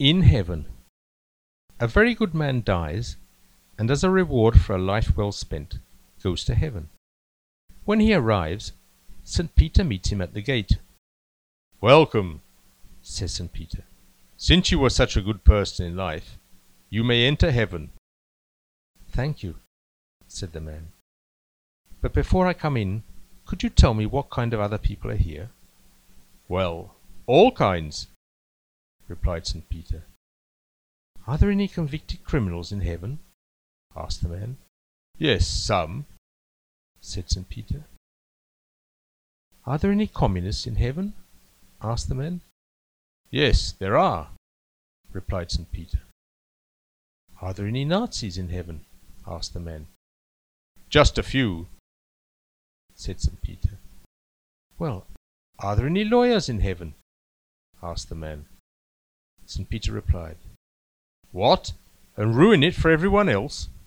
In heaven, a very good man dies, and as a reward for a life well spent, goes to heaven. When he arrives, St. Peter meets him at the gate. "Welcome," says St. Peter. "Since you were such a good person in life, you may enter heaven." "Thank you," said the man. "But before I come in, could you tell me what kind of other people are here?" "Well, all kinds," replied St. Peter. "Are there any convicted criminals in heaven?" asked the man. "Yes, some," said St. Peter. "Are there any communists in heaven?" asked the man. "Yes, there are," replied St. Peter. "Are there any Nazis in heaven?" asked the man. "Just a few," said St. Peter. "Well, are there any lawyers in heaven?" asked the man. St. Peter replied, "What? And ruin it for everyone else?